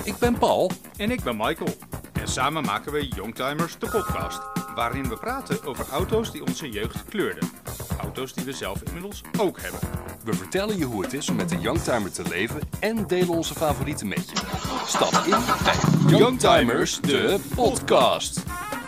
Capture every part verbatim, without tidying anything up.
Ik ben Paul. En ik ben Michael. En samen maken we Youngtimers, de podcast. Waarin we praten over auto's die onze jeugd kleurden. Auto's die we zelf inmiddels ook hebben. We vertellen je hoe het is om met een Youngtimer te leven en delen onze favorieten met je. Stap in bij Youngtimers, de podcast.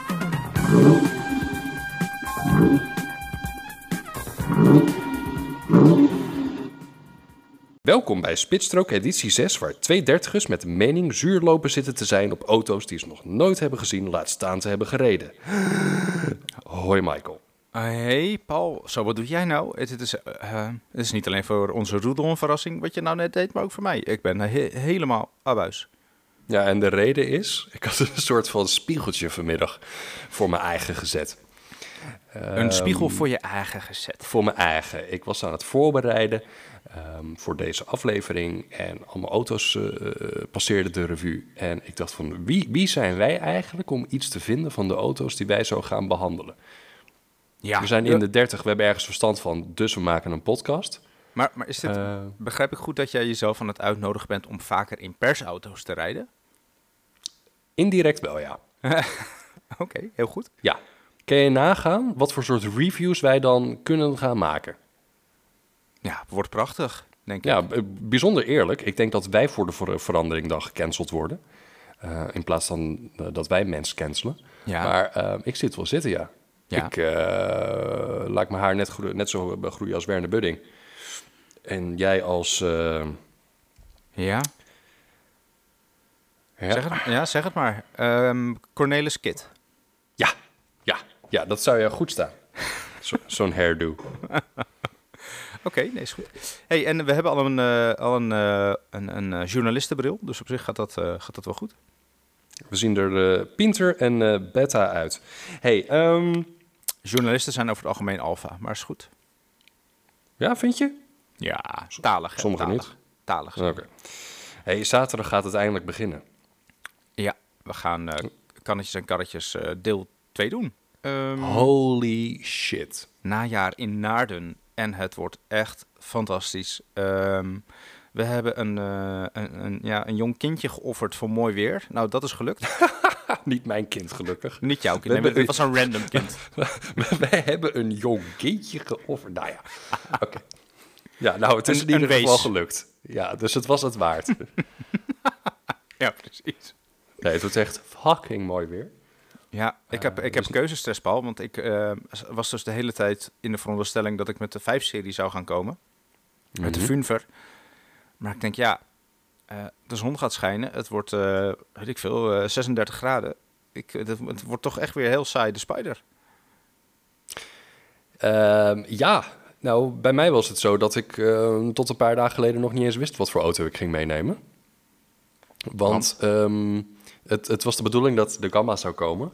Welkom bij Spitstrook editie zes, waar twee dertigers met de mening zuur lopen zitten te zijn op auto's die ze nog nooit hebben gezien, laat staan te hebben gereden. Hoi Michael. Uh, hey Paul, zo wat doe jij nou? Het, het, is, uh, het is niet alleen voor onze roedel een verrassing wat je nou net deed, maar ook voor mij. Ik ben he- helemaal abuis. Ja, en de reden is, ik had een soort van spiegeltje vanmiddag voor mijn eigen gezet. Een um, spiegel voor je eigen gezet? Voor mijn eigen. Ik was aan het voorbereiden um, voor deze aflevering en allemaal auto's uh, passeerden de revue. En ik dacht van, wie, wie zijn wij eigenlijk om iets te vinden van de auto's die wij zo gaan behandelen? Ja, we zijn in de dertig, we hebben ergens verstand van, dus we maken een podcast. Maar, maar is dit, uh, begrijp ik goed dat jij jezelf aan het uitnodigen bent om vaker in persauto's te rijden? Indirect wel, ja. Oké, okay, heel goed. Ja. Kun je nagaan wat voor soort reviews wij dan kunnen gaan maken? Ja, het wordt prachtig, denk ja, ik. Ja, bijzonder eerlijk. Ik denk dat wij voor de ver- verandering dan gecanceld worden. Uh, in plaats van uh, dat wij mensen cancelen. Ja. Maar uh, ik zit wel zitten, ja. ja. Ik uh, laat mijn haar net, groeien, net zo groeien als Werner Budding. En jij als... Uh... Ja? Ja. Zeg het, ja, zeg het maar. Um, Cornelis Kit. Ja, ja, ja, dat zou je goed staan. Zo, zo'n hairdo. Oké, okay, nee, is goed. Hey, en we hebben al een, uh, al een, uh, een, een uh, journalistenbril, dus op zich gaat dat, uh, gaat dat wel goed. We zien er uh, pinter en uh, beta uit. Hey, um... journalisten zijn over het algemeen alfa, maar is goed. Ja, vind je? Ja, talig. Sommigen talig. niet. Talig. Oké. Okay. Hey, zaterdag gaat het eindelijk beginnen. Ja, we gaan uh, kannetjes en karretjes uh, deel twee doen. Um, Holy shit. Najaar in Naarden. En het wordt echt fantastisch. Um, we hebben een, uh, een, een, ja, een jong kindje geofferd voor mooi weer. Nou, dat is gelukt. Niet mijn kind, gelukkig. Niet jouw kind, nee, het was een random kind. Wij hebben een jong kindje geofferd. Nou ja, oké. Okay. Ja, nou, het is een, in ieder geval gelukt. Ja, dus het was het waard. Ja, precies. Nee, het wordt echt fucking mooi weer. Ja, ik heb, ik heb uh, keuzestress, Paul, want ik uh, was dus de hele tijd in de veronderstelling dat ik met de vijf-serie zou gaan komen. Mm-hmm. Met de Funver. Maar ik denk, ja, uh, de zon gaat schijnen. Het wordt, uh, weet ik veel, uh, zesendertig graden. Ik, het, het wordt toch echt weer heel saai, de Spider. Uh, ja, nou, bij mij was het zo dat ik uh, tot een paar dagen geleden nog niet eens wist wat voor auto ik ging meenemen. Want... Um, Het, het was de bedoeling dat de Gamma zou komen.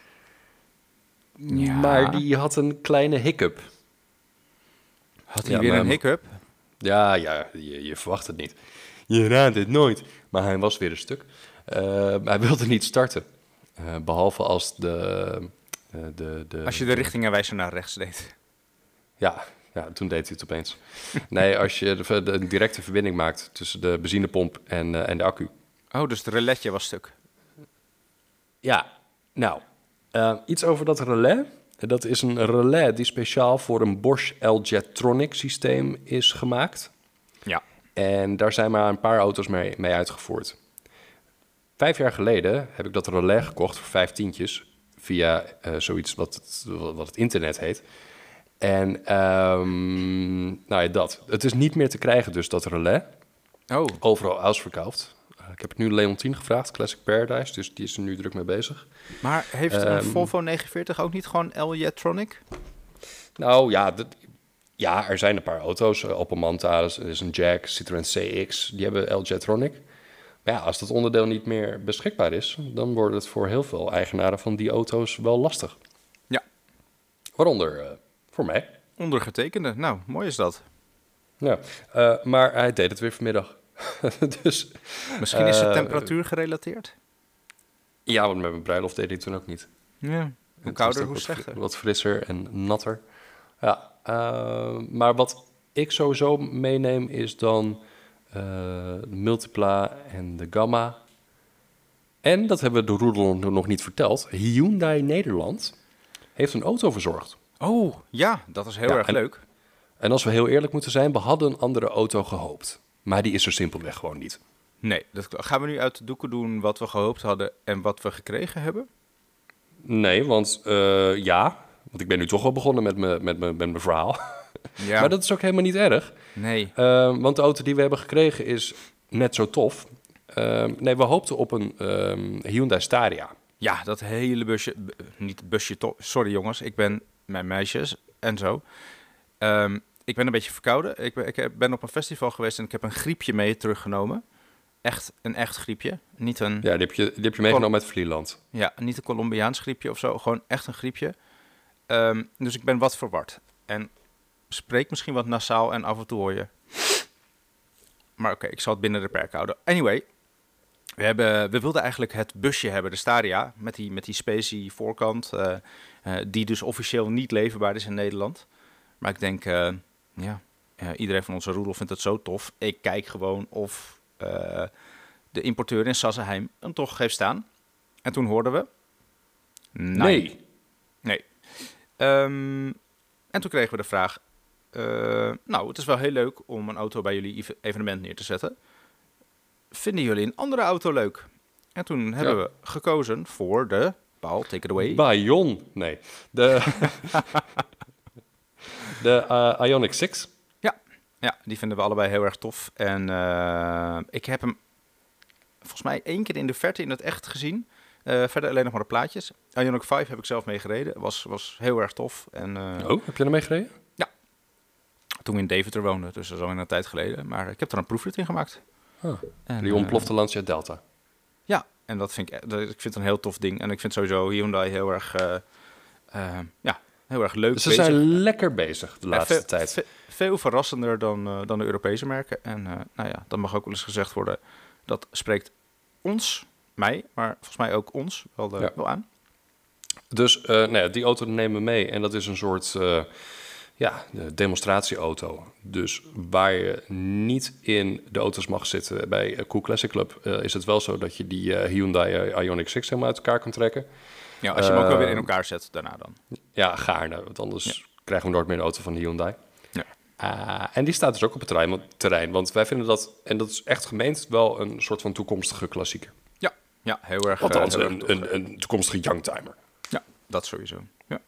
Ja. Maar die had een kleine hiccup. Had hij ja, weer een hiccup? Ja, ja je, je verwacht het niet. Je raadt het nooit. Maar hij was weer een stuk. Uh, hij wilde niet starten. Uh, behalve als de, uh, de, de... Als je de richtingenwijzer naar rechts deed. Ja, ja, toen deed hij het opeens. Nee, als je de, de, een directe verbinding maakt tussen de benzinepomp en, uh, en de accu. Oh, dus het reletje was stuk. Ja, nou, uh, iets over dat relais. Dat is een relais die speciaal voor een Bosch L-Jetronic systeem is gemaakt. Ja. En daar zijn maar een paar auto's mee, mee uitgevoerd. Vijf jaar geleden heb ik dat relais gekocht voor vijf tientjes via uh, zoiets wat het, wat het internet heet. En um, nou ja, dat. Het is niet meer te krijgen dus, dat relais. Oh. Overal uitverkauwd. Ik heb het nu Leontien gevraagd, Classic Paradise, dus die is er nu druk mee bezig. Maar heeft um, een Volvo negenenveertig ook niet gewoon L-Jetronic? Nou ja, dat, ja, er zijn een paar auto's. Opel Manta, er is een Jag, Citroën C X, die hebben L-Jetronic. Maar ja, als dat onderdeel niet meer beschikbaar is, dan wordt het voor heel veel eigenaren van die auto's wel lastig. Ja. Waaronder uh, voor mij. Ondergetekende, nou, mooi is dat. Ja, uh, maar hij deed het weer vanmiddag. dus, Misschien is het uh, temperatuur gerelateerd? Ja, want met mijn bruiloft deed hij toen ook niet. Ja, hoe kouder, hoe slechter. Wat, wat frisser en natter. Ja, uh, maar wat ik sowieso meeneem is dan uh, de Multipla en de Gamma. En, dat hebben we de Roedel nog niet verteld, Hyundai Nederland heeft een auto verzorgd. Oh, ja, dat is heel Ja, erg en, leuk. En als we heel eerlijk moeten zijn, we hadden een andere auto gehoopt. Maar die is er simpelweg gewoon niet. Nee, dat, gaan we nu uit de doeken doen wat we gehoopt hadden en wat we gekregen hebben? Nee, want uh, ja, want ik ben nu toch wel begonnen met mijn met met met verhaal. Ja. Maar dat is ook helemaal niet erg. Nee. Uh, want de auto die we hebben gekregen is net zo tof. Uh, nee, we hoopten op een um, Hyundai Staria. Ja, dat hele busje, b- niet busje, to- sorry jongens, ik ben mijn meisjes en zo. Um, ik ben een beetje verkouden. Ik ben, ik ben op een festival geweest en ik heb een griepje mee teruggenomen. Echt een echt griepje, niet een... Ja, die heb je, die heb je meegenomen Col- uit Vlieland. Ja, niet een Colombiaans griepje of zo, gewoon echt een griepje. Um, dus ik ben wat verward. En spreek misschien wat nasaal en af en toe hoor je... Maar oké, okay, ik zal het binnen de perk houden. Anyway, we, hebben, we wilden eigenlijk het busje hebben, de Staria, met die, met die specie voorkant, uh, uh, die dus officieel niet leverbaar is in Nederland. Maar ik denk, uh, ja, uh, iedereen van onze roedel vindt het zo tof. Ik kijk gewoon of uh, de importeur in Sassenheim hem toch heeft staan. En toen hoorden we... Nee. Nee. Um, en toen kregen we de vraag... Uh, nou, het is wel heel leuk om een auto bij jullie evenement neer te zetten. Vinden jullie een andere auto leuk? En toen hebben ja. we gekozen voor de... Paul, take it away. Bayon. Nee. De, de uh, Ioniq zes. Ja. ja, die vinden we allebei heel erg tof. En uh, ik heb hem volgens mij één keer in de verte in het echt gezien. Uh, verder alleen nog maar de plaatjes. Ioniq vijf heb ik zelf mee gereden. Was, was heel erg tof. En, uh, oh, heb je er mee gereden? Ja. Toen we in Deventer woonden, dus dat is al in een tijd geleden. Maar ik heb er een proefrit in gemaakt. Oh, en, die ontplofte uh, Lancia Delta. Ja, en dat vind ik, dat, ik vind het een heel tof ding. En ik vind sowieso Hyundai heel erg, uh, uh, ja, heel erg leuk dus ze bezig. zijn lekker bezig de laatste ve- tijd. Ve- veel verrassender dan, uh, dan de Europese merken. En uh, nou ja, dat mag ook wel eens gezegd worden. Dat spreekt ons, mij, maar volgens mij ook ons wel, de, ja. wel aan. Dus uh, nou ja, die auto nemen we mee. En dat is een soort... Uh, Ja, de demonstratieauto. Dus waar je niet in de auto's mag zitten bij Cool Classic Club... Uh, is het wel zo dat je die uh, Hyundai Ioniq zes helemaal uit elkaar kan trekken. Ja, als je hem uh, ook wel weer in elkaar zet daarna dan. Ja, gaarne. Want anders ja. krijgen we nooit meer een auto van Hyundai. Ja. Uh, en die staat dus ook op het terrein, terrein. Want wij vinden dat, en dat is echt gemeend, wel een soort van toekomstige klassieker. Ja, ja heel erg. Althans, uh, heel een, erg een, een toekomstige youngtimer. Ja, dat sowieso. Ja.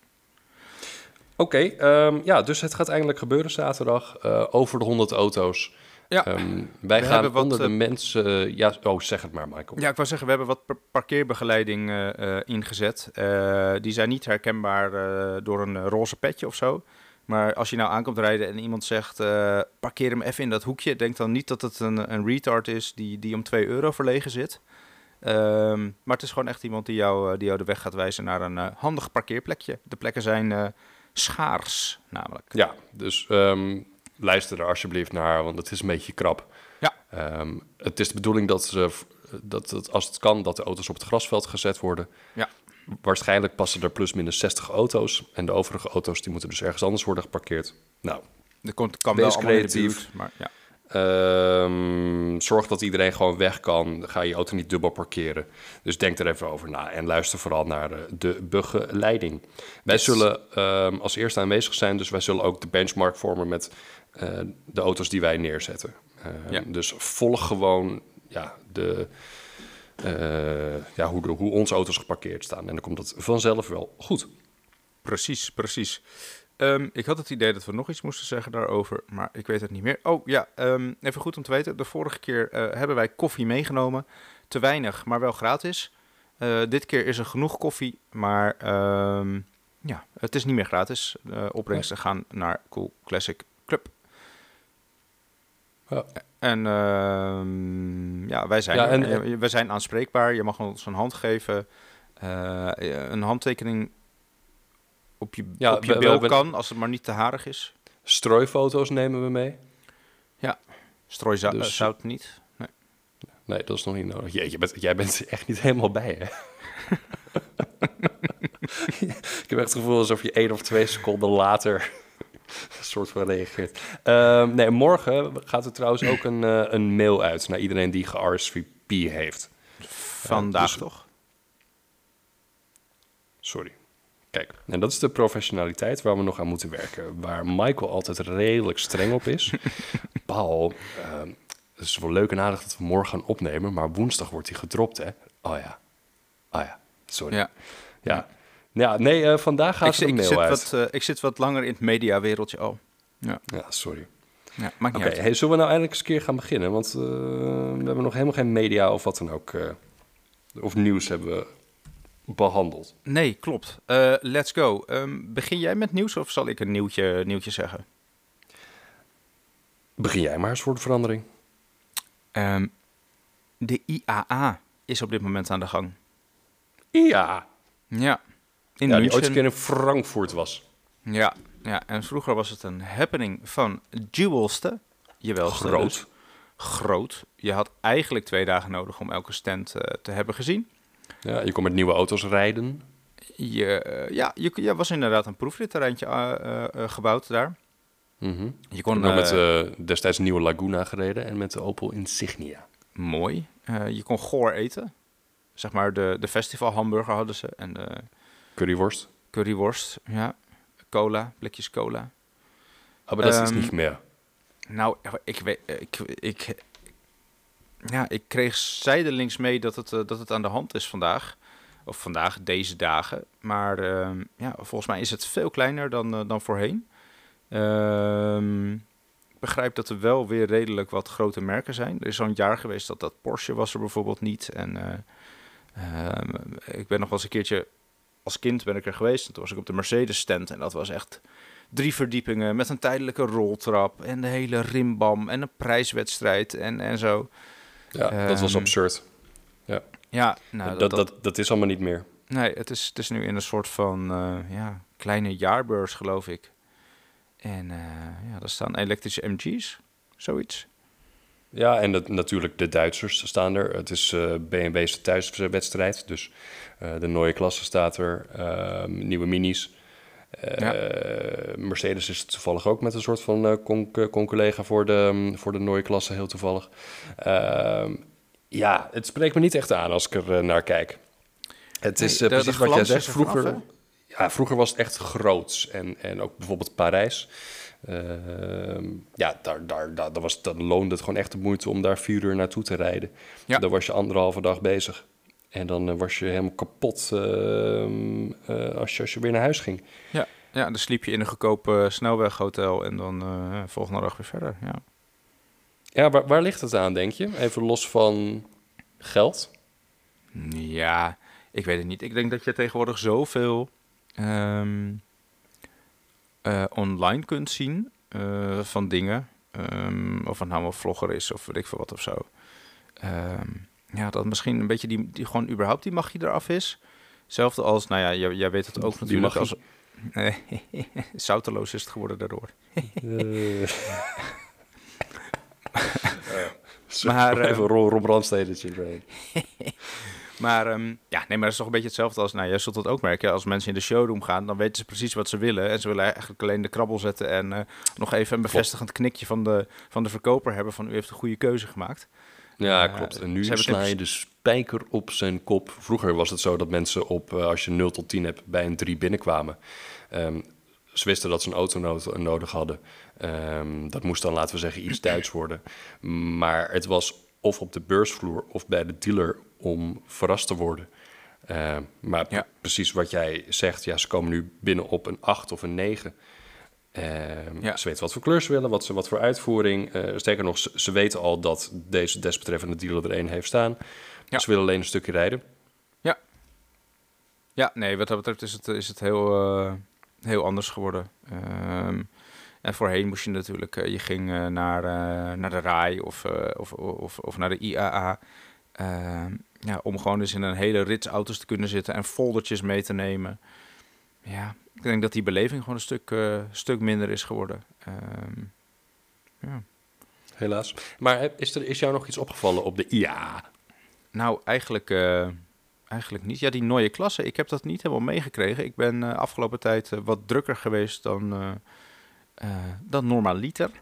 Oké, okay, um, ja, dus het gaat eindelijk gebeuren zaterdag. Uh, over de honderd auto's. Ja, um, wij gaan wat, onder de uh, mensen... Uh, ja, oh, zeg het maar, Michael. Ja, ik wou zeggen, we hebben wat parkeerbegeleiding uh, uh, ingezet. Uh, die zijn niet herkenbaar uh, door een uh, roze petje of zo. Maar als je nou aankomt rijden en iemand zegt... Uh, parkeer hem even in dat hoekje. Denk dan niet dat het een, een retard is die, die om twee euro verlegen zit. Um, maar het is gewoon echt iemand die jou, uh, die jou de weg gaat wijzen naar een uh, handig parkeerplekje. De plekken zijn... Uh, schaars, namelijk. Ja, dus um, luister er alsjeblieft naar, want het is een beetje krap. Ja. Um, het is de bedoeling dat, ze, dat het, als het kan, dat de auto's op het grasveld gezet worden. Ja. Waarschijnlijk passen er plus minus zestig auto's. En de overige auto's die moeten dus ergens anders worden geparkeerd. Nou, er komt, kan wel allemaal in de buurt, maar ja. Um, zorg dat iedereen gewoon weg kan. Ga je auto niet dubbel parkeren. Dus denk er even over na. En luister vooral naar de, de begeleiding. Wij yes. zullen um, als eerste aanwezig zijn. Dus wij zullen ook de benchmark vormen met uh, de auto's die wij neerzetten. Uh, ja. Dus volg gewoon ja, de, uh, ja, hoe, de, hoe onze auto's geparkeerd staan. En dan komt het vanzelf wel goed. Precies, precies. Um, ik had het idee dat we nog iets moesten zeggen daarover, maar ik weet het niet meer. Oh ja, um, even goed om te weten. De vorige keer uh, hebben wij koffie meegenomen. Te weinig, maar wel gratis. Uh, dit keer is er genoeg koffie, maar um, ja, het is niet meer gratis. Uh, opbrengsten nee. gaan naar Cool Classic Club. Ja. En uh, ja, wij zijn, ja, en, er, uh, wij zijn aanspreekbaar. Je mag ons een hand geven. Uh, een handtekening... Op je, ja, op je we, bil we, kan, als het maar niet te harig is. Strooifoto's nemen we mee. Ja, strooizout dus, zout niet. Nee. nee, dat is nog niet nodig. Jeetje, bent, jij bent er echt niet helemaal bij, hè? Ik heb echt het gevoel alsof je één of twee seconden later een soort van reageert. Uh, nee, morgen gaat er trouwens ook een, uh, een mail uit naar iedereen die ge-R S V P heeft. Vandaag uh, dus, toch? Sorry. Kijk, en dat is de professionaliteit waar we nog aan moeten werken. Waar Michael altijd redelijk streng op is. Paul, uh, het is wel leuk en aardig dat we morgen gaan opnemen, maar woensdag wordt hij gedropt, hè? Oh ja. Oh ja, sorry. Ja. Ja. Ja, nee, uh, vandaag gaat er een mail zit uit. Wat, uh, ik zit wat langer in het mediawereldje al. Ja, ja sorry. Ja, maakt niet Oké, uit. Hey, zullen we nou eindelijk eens een keer gaan beginnen? Want uh, we hebben nog helemaal geen media of wat dan ook, uh, of nieuws hebben we behandeld. Nee, klopt. Uh, let's go. Um, begin jij met nieuws of zal ik een nieuwtje, nieuwtje zeggen? Begin jij maar eens voor de verandering. Um, de I A A is op dit moment aan de gang. Ja. Ja. In ja, München. Die ooit een keer in Frankfurt was. Ja, ja, en vroeger was het een happening van duwelste. Jawel, groot. Dus groot. Je had eigenlijk twee dagen nodig om elke stand uh, te hebben gezien. Ja, je kon met nieuwe auto's rijden. Je, uh, ja, je, je was inderdaad een proefritterreintje uh, uh, gebouwd daar. Mm-hmm. Je kon ik heb uh, met uh, destijds nieuwe Laguna gereden en met de Opel Insignia. Mooi. Uh, je kon goor eten. Zeg maar de, de festival hamburger hadden ze. En de curryworst. Curryworst, ja. Cola, blikjes cola. Oh, maar dat um, is niet meer. Nou, ik weet... Ik, ik, ja, ik kreeg zijdelings mee dat het, uh, dat het aan de hand is vandaag. Of vandaag, deze dagen. Maar uh, ja, volgens mij is het veel kleiner dan, uh, dan voorheen. Uh, ik begrijp dat er wel weer redelijk wat grote merken zijn. Er is zo'n jaar geweest dat dat Porsche was er bijvoorbeeld niet. En uh, uh, ik ben nog wel eens een keertje... Als kind ben ik er geweest. En toen was ik op de Mercedes stand. En dat was echt drie verdiepingen met een tijdelijke roltrap. En de hele rimbam. En een prijswedstrijd. En, en zo. Ja, um, dat was absurd. Ja, ja nou, dat, dat, dat, dat is allemaal niet meer. Nee, het is, het is nu in een soort van uh, ja, kleine jaarbeurs, geloof ik. En uh, ja, daar staan elektrische M G's. Zoiets. Ja, en dat, natuurlijk de Duitsers staan er. Het is uh, B M W's thuiswedstrijd. Dus uh, de Neue Klasse staat er. Uh, nieuwe minis. Uh, ja. Mercedes is toevallig ook met een soort van uh, con- con-collega voor de, um, voor de Neue Klasse, heel toevallig. Uh, ja, het spreekt me niet echt aan als ik er uh, naar kijk. Het is uh, nee, de, precies de wat jij zegt. Vroeger, vanaf, ja, vroeger was het echt groots. En, en ook bijvoorbeeld Parijs. Uh, ja, daar, daar, daar, daar was, dan loonde het gewoon echt de moeite om daar vier uur naartoe te rijden. Ja. Dan was je anderhalve dag bezig. En dan uh, was je helemaal kapot uh, uh, als, je, als je weer naar huis ging. Ja, ja, dan sliep je in een goedkoop uh, snelweghotel en dan uh, volgende dag weer verder. Ja, ja waar, waar ligt het aan, denk je? Even los van geld? Ja, ik weet het niet. Ik denk dat je tegenwoordig zoveel um, uh, online kunt zien uh, van dingen. Um, of het nou een vlogger is of weet ik veel wat of zo. Um, ja, dat misschien een beetje die, die gewoon überhaupt die magie eraf is. Hetzelfde als, nou ja, jij, jij weet het ook die natuurlijk. Als, nee, zouteloos is het geworden daardoor. uh. uh, maar even uh, Rob Brandstedetje. Maar um, ja, nee, maar dat is toch een beetje hetzelfde als, nou, jij zult dat ook merken. Als mensen in de showroom gaan, dan weten ze precies wat ze willen. En ze willen eigenlijk alleen de krabbel zetten en uh, nog even een bevestigend knikje van de, van de verkoper hebben van u heeft een goede keuze gemaakt. Ja, klopt. En nu uh, sla je de spijker op zijn kop. Vroeger was het zo dat mensen op, uh, als je nul tot tien hebt, bij een drie binnenkwamen. Um, ze wisten dat ze een auto no- nodig hadden. Um, dat moest dan, laten we zeggen, iets Duits worden. Maar het was of op de beursvloer of bij de dealer om verrast te worden. Uh, maar ja. precies wat jij zegt, ja, ze komen nu binnen op een acht of een negen. Uh, ja. Ze weten wat voor kleur ze willen, wat, ze, wat voor uitvoering. Uh, sterker nog, ze, ze weten al dat deze desbetreffende dealer er één heeft staan. Ja. Ze willen alleen een stukje rijden. Ja, ja nee, wat dat betreft is het, is het heel, uh, heel anders geworden. Um, en voorheen moest je natuurlijk, uh, je ging uh, naar, uh, naar de R A I of, uh, of, of, of naar de I A A. Uh, ja, om gewoon eens in een hele rits auto's te kunnen zitten en foldertjes mee te nemen. Ja, ik denk dat die beleving gewoon een stuk, uh, stuk minder is geworden. Um, ja. Helaas. Maar is er is jou nog iets opgevallen op de I A A? Nou, eigenlijk, uh, eigenlijk niet. Ja, die Neue Klasse, ik heb dat niet helemaal meegekregen. Ik ben uh, afgelopen tijd uh, wat drukker geweest dan, uh, uh, dan normaliter.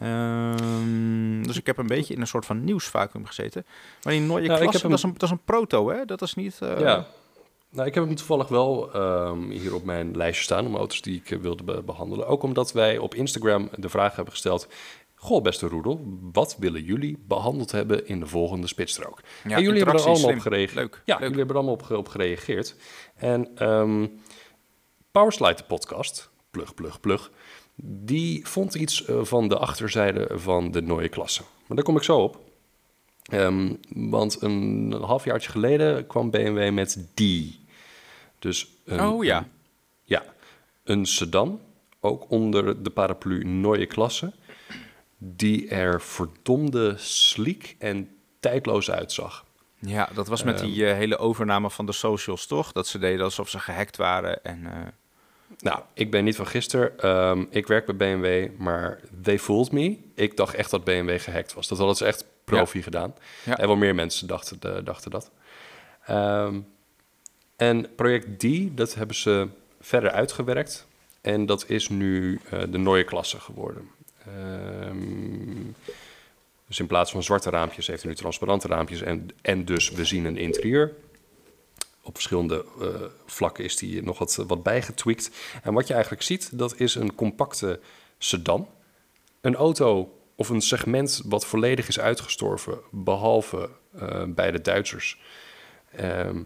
Um, dus ik heb een beetje in een soort van nieuwsvacuum gezeten. Maar die Neue Nou, ik Klasse, heb hem- dat, is een, dat is een proto, hè? Dat is niet... Uh... Ja. Nou, ik heb hem toevallig wel ehm, hier op mijn lijstje staan om auto's die ik eh, wilde be- behandelen. Ook omdat wij op Instagram de vraag hebben gesteld: goh, beste Roedel, wat willen jullie behandeld hebben in de volgende spitsstrook? Ja, en jullie hebben er interactie, allemaal slim. op gereageerd. Leuk, Ja, leuk. jullie hebben er allemaal op, ge- op gereageerd. En ehm Powerslide, de podcast, plug, plug, plug, die vond iets eh, van de achterzijde van de Neue Klasse. Maar daar kom ik zo op. Ehm, want een, een halfjaartje geleden kwam B M W met die. Dus een, Oh ja. een- ja, een sedan, ook onder de paraplu Neue Klasse, die er verdomde sleek en tijdloos uitzag. Ja, dat was met die uh, hele overname van de socials, toch? Dat ze deden alsof ze gehackt waren en... Uh... Nou, ik ben niet van gisteren. Um, ik werk bij B M W, maar they fooled me. Ik dacht echt dat B M W gehackt was. Dat hadden ze echt profi ja. gedaan. Ja. En wel meer mensen dachten, uh, dachten dat. Um, en project D, dat hebben ze verder uitgewerkt. En dat is nu uh, de Neue Klasse geworden. Um, dus in plaats van zwarte raampjes heeft hij nu transparante raampjes. En, en dus we zien een interieur. Op verschillende uh, vlakken is die nog wat, wat bijgetweakt. En wat je eigenlijk ziet, dat is een compacte sedan. Een auto of een segment wat volledig is uitgestorven, behalve uh, bij de Duitsers. Um,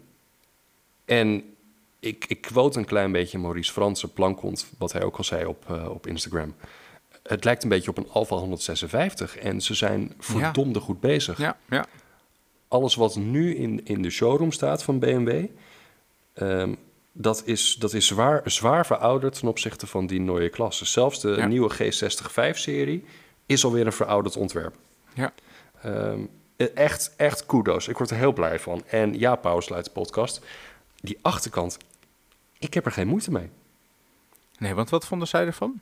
en ik, ik quote een klein beetje Maurice Franse Plankont, wat hij ook al zei op, uh, op Instagram. Het lijkt een beetje op een Alfa honderdzesenvijftig en ze zijn verdomde ja. goed bezig. Ja, ja. Alles wat nu in, in de showroom staat van B M W, um, dat is, dat is zwaar, zwaar verouderd ten opzichte van die Neue Klasse. Zelfs de ja. nieuwe G zestig-vijf-serie is alweer een verouderd ontwerp. Ja. Um, echt, echt kudos. Ik word er heel blij van. En ja, Powerslide podcast, die achterkant, ik heb er geen moeite mee. Nee, want wat vonden zij ervan?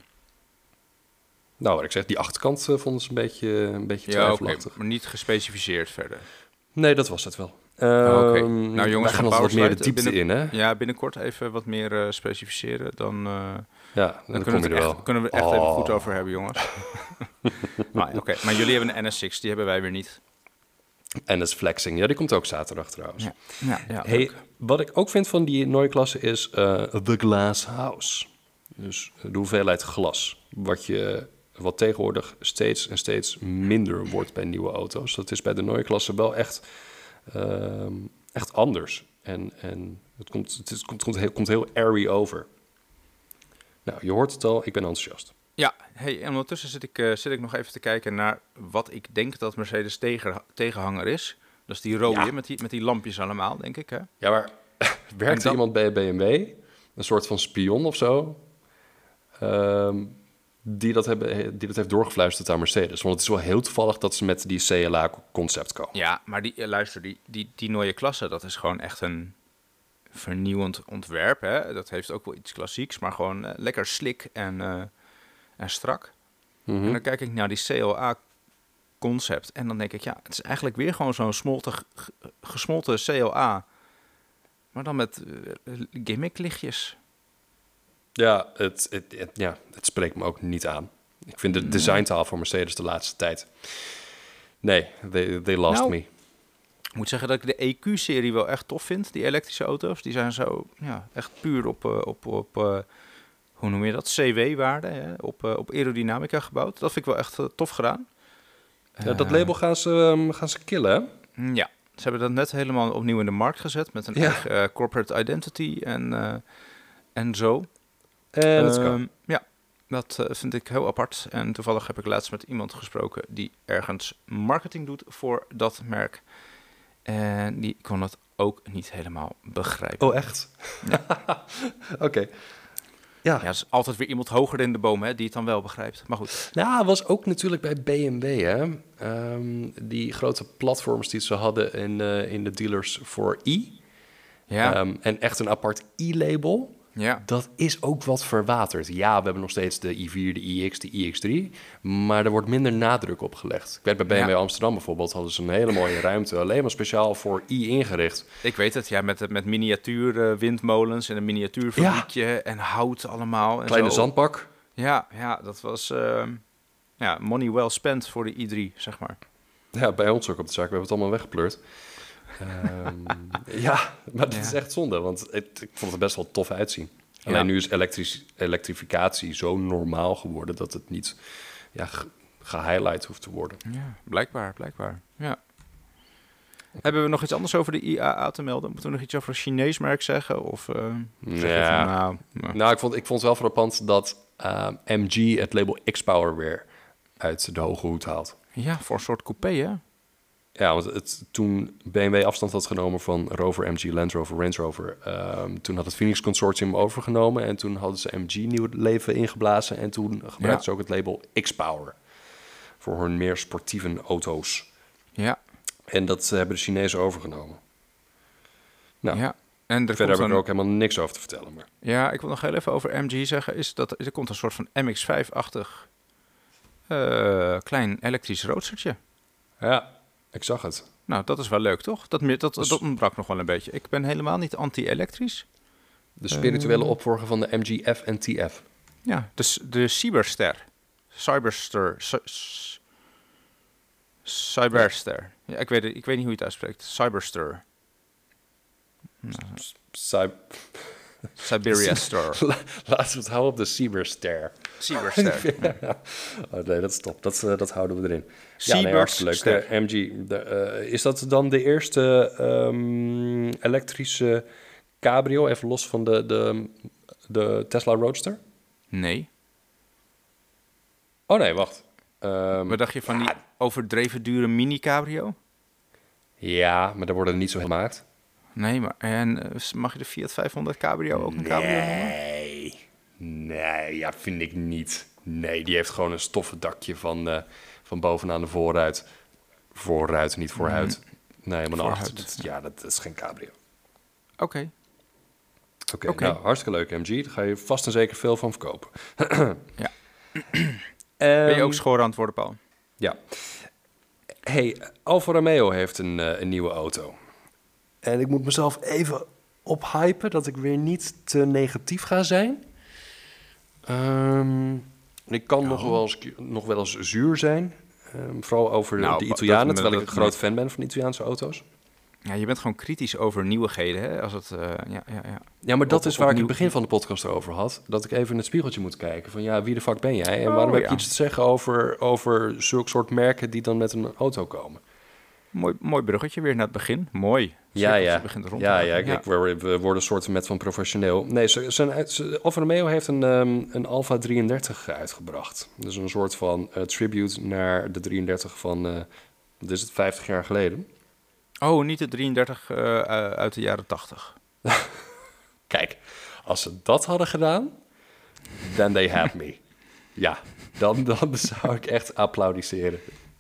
Nou, wat ik zeg, die achterkant uh, vonden ze een beetje, een beetje ja, twijfelachtig. Okay, maar niet gespecificeerd verder. Nee, dat was het wel. Um, oh, okay. Nou jongens, wij gaan er wat meer de diepte binnen, in, hè? Ja, binnenkort even wat meer uh, specificeren. Dan, uh, ja, dan, dan kunnen, kom we je het er echt, kunnen we het echt oh. even goed over hebben, jongens. maar, okay. maar jullie hebben een N S zes, die hebben wij weer niet. N S Flexing, ja, die komt ook zaterdag trouwens. Ja, ja, ja hey, wat ik ook vind van die Neue Klasse is uh, the glass house. Dus de hoeveelheid glas, wat je... wat tegenwoordig steeds en steeds minder wordt bij nieuwe auto's. Dat is bij de Neue Klasse wel echt, uh, echt anders. En, en het, komt, het, is, het komt, heel, komt heel airy over. Nou, je hoort het al, ik ben enthousiast. Ja, hey, en ondertussen zit ik, uh, zit ik nog even te kijken naar wat ik denk dat Mercedes tegen, tegenhanger is. Dat is die rode ja. met, die, met die lampjes allemaal, denk ik. Hè? Ja, maar werkt dan... iemand bij B M W? Een soort van spion of zo? Um, Die dat, hebben, die dat heeft doorgefluisterd aan Mercedes. Want het is wel heel toevallig dat ze met die C L A-concept komen. Ja, maar die, luister, die, die, die Neue Klasse, dat is gewoon echt een vernieuwend ontwerp. Hè? Dat heeft ook wel iets klassieks, maar gewoon uh, lekker slick en, uh, en strak. Mm-hmm. En dan kijk ik naar die C L A-concept en dan denk ik, ja, het is eigenlijk weer gewoon zo'n smolten, gesmolten C L A. Maar dan met uh, gimmicklichtjes. Ja het, het, het, ja, het spreekt me ook niet aan. Ik vind de designtaal voor Mercedes de laatste tijd... Nee, they, they lost nou, me. Ik moet zeggen dat ik de E Q-serie wel echt tof vind, die elektrische auto's. Die zijn zo ja, echt puur op, uh, op, op uh, hoe noem je dat, C W-waarde, op, uh, op aerodynamica gebouwd. Dat vind ik wel echt uh, tof gedaan. Ja, dat label gaan ze, um, gaan ze killen, hè? Ja, ze hebben dat net helemaal opnieuw in de markt gezet met een ja. eigen uh, corporate identity en, uh, en zo. En let's go. Um, ja, dat uh, vind ik heel apart. En toevallig heb ik laatst met iemand gesproken die ergens marketing doet voor dat merk. En die kon het ook niet helemaal begrijpen. Oh, echt? Ja. Oké. Okay. Ja. ja, er is altijd weer iemand hoger in de boom, hè, die het dan wel begrijpt. Maar goed. Nou, was ook natuurlijk bij B M W, hè. Um, die grote platforms die ze hadden in, uh, in de dealers voor i. Ja. Um, en echt een apart i-label. Ja. Dat is ook wat verwaterd. Ja, we hebben nog steeds de i vier, de i x, de i x drie. Maar er wordt minder nadruk op gelegd. Ik weet bij B M W ja. Amsterdam bijvoorbeeld hadden ze een hele mooie ruimte. Alleen maar speciaal voor i ingericht. Ik weet het, ja, met, met miniatuur uh, windmolens en een miniatuurfabriekje. Ja. En hout allemaal. En kleine zo. zandbak. Ja, ja, dat was... Uh, ja, money well spent voor de i drie, zeg maar. Ja, bij ons ook op de zaak. We hebben het allemaal weggepleurd. um, ja, maar dat ja. is echt zonde, want het, ik vond het best wel tof uitzien. Alleen ja. nu is elektrisch, elektrificatie zo normaal geworden dat het niet ja, ge- gehighlight hoeft te worden. Ja, blijkbaar, blijkbaar. Ja. Hebben we nog iets anders over de I A A te melden? Moeten we nog iets over een Chinees merk zeggen? Of, uh, ja. zeg van, nou, nou. nou ik, vond, ik vond het wel frappant dat uh, M G het label X-Power weer uit de hoge hoed haalt. Ja, voor een soort coupé, hè? Ja, want het, toen B M W afstand had genomen van Rover, M G, Land Rover, Range Rover... Um, toen had het Phoenix Consortium overgenomen... en toen hadden ze M G nieuw leven ingeblazen... en toen gebruikten ja. ze ook het label X-Power... voor hun meer sportieve auto's. Ja. En dat uh, hebben de Chinezen overgenomen. Nou, ja. En er verder heb ik een... er ook helemaal niks over te vertellen. Maar... Ja, ik wil nog heel even over M G zeggen... is dat er komt een soort van M X vijf-achtig... Uh, klein elektrisch roadstertje. Ja, ik zag het. Nou, dat is wel leuk, toch? Dat, dat, dus... dat ontbrak nog wel een beetje. Ik ben helemaal niet anti-elektrisch. De spirituele uh... opvolger van de M G F en T F. Ja, dus de Cyberster. Cyberster. C- Cyberster. Ja, ik, weet, ik weet niet hoe je het uitspreekt. Cyberster. Cyber... Siberia Star. Laten we het houden op de Cyberster. Cyberster. Ja. Oh nee, dat is top. Dat, uh, dat houden we erin. Ja, nee, hartstikke leuk. De M G, de, uh, is dat dan de eerste um, elektrische cabrio, even los van de, de, de Tesla Roadster? Nee. Oh nee, wacht. Um, Wat dacht je van die overdreven dure mini-cabrio? Ja, maar daar worden er niet zo gemaakt. Nee, maar en mag je de Fiat vijfhonderd Cabrio ook een nee, cabrio noemen? Nee, nee, ja, vind ik niet. Nee, die heeft gewoon een stoffen dakje van, uh, van bovenaan de voorruit. Voorruit, niet voorhuid. Mm. Nee, maar naar achter. Dat, ja, dat, dat is geen cabrio. Oké. Okay. Oké, okay, okay. Nou, hartstikke leuk M G. Daar ga je vast en zeker veel van verkopen. Ja. um, ben je ook schoor aan het worden, Paul? Ja. Hey, Alfa Romeo heeft een, uh, een nieuwe auto. En ik moet mezelf even ophypen dat ik weer niet te negatief ga zijn. Um, ik kan oh. nog, wel eens, nog wel eens zuur zijn. Um, vooral over nou, de Italianen, dat, terwijl dat, ik een groot fan ben van Italiaanse auto's. Ja, je bent gewoon kritisch over nieuwigheden, hè? Als het, uh, ja, ja, ja. ja, maar dat op, is waar ik nieuw... het begin van de podcast over had. Dat ik even in het spiegeltje moet kijken. Van ja, wie de fuck ben jij? En waarom oh, heb ja. je iets te zeggen over, over zulke soort merken die dan met een auto komen? Mooi, mooi bruggetje weer naar het begin. Mooi. Ja, ja. ja, ja, ik, ja. Ik, we worden een soort met van professioneel. Nee, zijn, zijn, Alfa Romeo heeft een, um, een Alfa drieëndertig uitgebracht. Dus een soort van uh, tribute naar de drieëndertig van, uh, wat is het, vijftig jaar geleden. Oh, niet de drieëndertig uh, uh, uit de jaren tachtig. Kijk, als ze dat hadden gedaan, then they had me. Ja, dan, dan zou ik echt applaudisseren.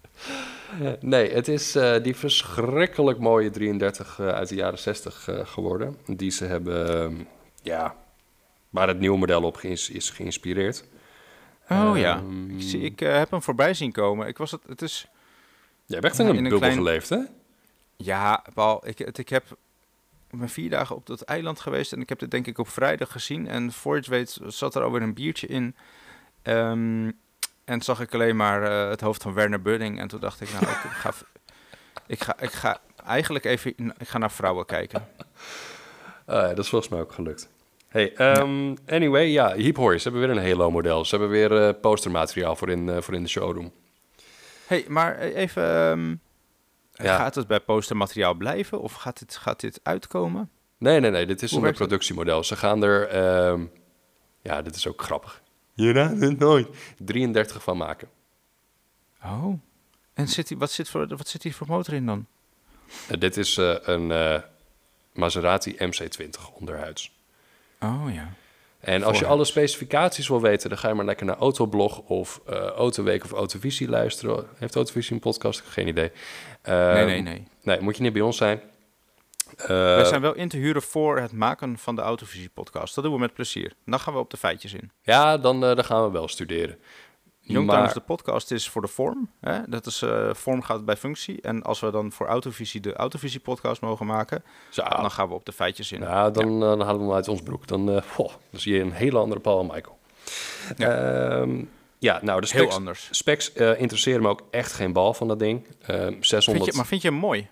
Nee, het is uh, die verschrikkelijk mooie drieëndertig uh, uit de jaren zestig uh, geworden. Die ze hebben, uh, ja, waar het nieuwe model op geïns- is geïnspireerd. Oh um, ja, ik, zie, ik uh, heb hem voorbij zien komen. Ik was het, het is... Jij hebt echt in een bubbel klein... geleefd, hè? Ja, Paul, ik, het, ik heb... Ik ben vier dagen op dat eiland geweest en ik heb dit denk ik op vrijdag gezien. En voor je het weet zat er alweer een biertje in. Um, En zag ik alleen maar uh, het hoofd van Werner Budding. En toen dacht ik, nou, ik ga, ik ga, ik ga eigenlijk even ik ga naar vrouwen kijken. Uh, ja, dat is volgens mij ook gelukt. Hey, um, ja. Anyway, ja, Heap Hoy, ze hebben weer een Halo-model. Ze hebben weer uh, postermateriaal voor in, uh, voor in de showroom. Hey, maar even, um, ja. gaat het bij postermateriaal blijven? Of gaat dit, gaat dit uitkomen? Nee, nee, nee, dit is Hoe een productiemodel. Het? Ze gaan er, um, ja, dit is ook grappig. Je raadt het nooit. drieëndertig van maken. Oh. En zit die, wat, zit voor, wat zit hier voor motor in dan? Uh, dit is uh, een uh, Maserati M C twintig onderhuids. Oh ja. En als Voorhuis. je alle specificaties wil weten, dan ga je maar lekker naar Autoblog of uh, Autoweek of Autovisie luisteren. Heeft Autovisie een podcast? Geen idee. Uh, nee, nee, nee. Nee, moet je niet bij ons zijn. Uh, Wij zijn wel in te huren voor het maken van de Autovisie-podcast. Dat doen we met plezier. Dan gaan we op de feitjes in. Ja, dan, uh, dan gaan we wel studeren. Youngtimers, maar... de podcast is voor de vorm. Hè? Dat is, uh, vorm gaat bij functie. En als we dan voor Autovisie de Autovisie-podcast mogen maken, Zo. dan gaan we op de feitjes in. Ja, dan, ja. Uh, dan halen we hem uit ons broek. Dan, uh, goh, dan zie je een hele andere Paul en Michael. Ja. Um, Ja, nou, de Heel specs, anders. specs uh, interesseren me ook echt geen bal van dat ding. Um, zeshonderd... Vind je, maar vind je hem mooi?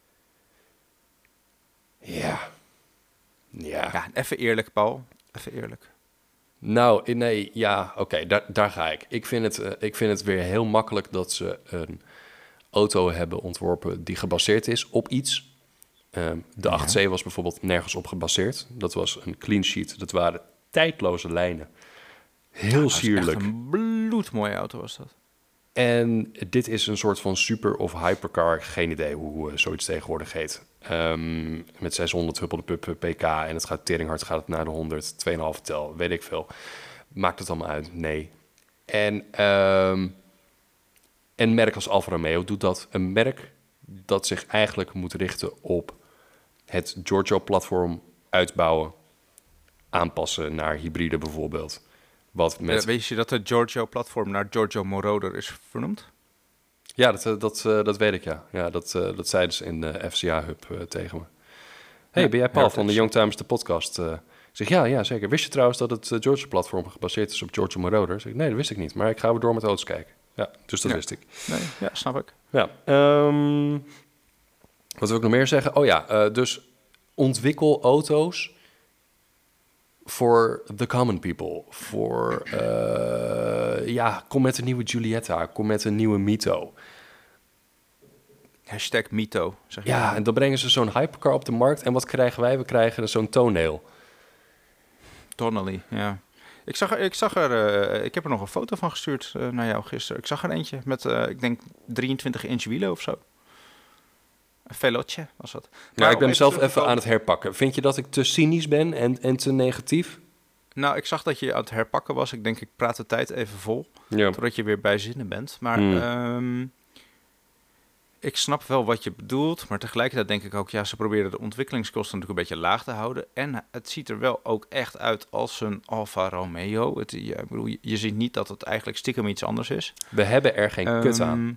Ja. Ja. Ja, even eerlijk, Paul. Even eerlijk. Nou, nee, ja, oké, okay, daar, daar ga ik. Ik vind, het, uh, ik vind het weer heel makkelijk dat ze een auto hebben ontworpen die gebaseerd is op iets. Um, de ja. acht C was bijvoorbeeld nergens op gebaseerd. Dat was een clean sheet. Dat waren tijdloze lijnen. Heel ja, sierlijk. Echt een bloedmooie auto was dat. En dit is een soort van super of hypercar. Geen idee hoe uh, zoiets tegenwoordig heet. Um, met zeshonderd huppelde pup pk en het gaat teringhard, gaat het naar de honderd, twee komma vijf tel, weet ik veel. Maakt het allemaal uit? Nee. En um, een merk als Alfa Romeo doet dat. Een merk dat zich eigenlijk moet richten op het Giorgio-platform uitbouwen, aanpassen naar hybride bijvoorbeeld. Wat met... uh, weet je dat de Giorgio-platform naar Giorgio Moroder is vernoemd? Ja, dat, dat, uh, dat weet ik, ja. ja dat, uh, dat zeiden ze in de F C A-hub uh, tegen me. Hey, ja, ben jij Paul van de Youngtimers, de podcast? Uh, ik zeg, ja, ja, zeker. Wist je trouwens dat het uh, Giorgio-platform gebaseerd is op Giorgio Moroder? Zeg ik, nee, dat wist ik niet. Maar ik ga weer door met auto's kijken. Ja, dus dat ja. wist ik. Nee, ja, snap ik. Ja, um, wat wil ik nog meer zeggen? Oh ja, uh, dus ontwikkel auto's voor the common people. Voor, uh, ja, kom met een nieuwe Giulietta. Kom met een nieuwe Mito. Hashtag Mito, zeg je. Ja, dan. en dan brengen ze zo'n hypercar op de markt. En wat krijgen wij? We krijgen zo'n toneel. Donnelly, ja. Ik zag er, ik, zag er uh, ik heb er nog een foto van gestuurd uh, naar jou gisteren. Ik zag er eentje met, uh, ik denk, drieëntwintig inch wielen of zo. Een Veloce was dat. Ja, ik ben mezelf even, even aan het herpakken. Vind je dat ik te cynisch ben en, en te negatief? Nou, ik zag dat je aan het herpakken was. Ik denk, ik praat de tijd even vol. Ja. Totdat je weer bij zinnen bent. Maar hmm. um, ik snap wel wat je bedoelt. Maar tegelijkertijd denk ik ook, ja, ze proberen de ontwikkelingskosten natuurlijk een beetje laag te houden. En het ziet er wel ook echt uit als een Alfa Romeo. Het, ja, ik bedoel, je, je ziet niet dat het eigenlijk stiekem iets anders is. We hebben er geen um, kut aan.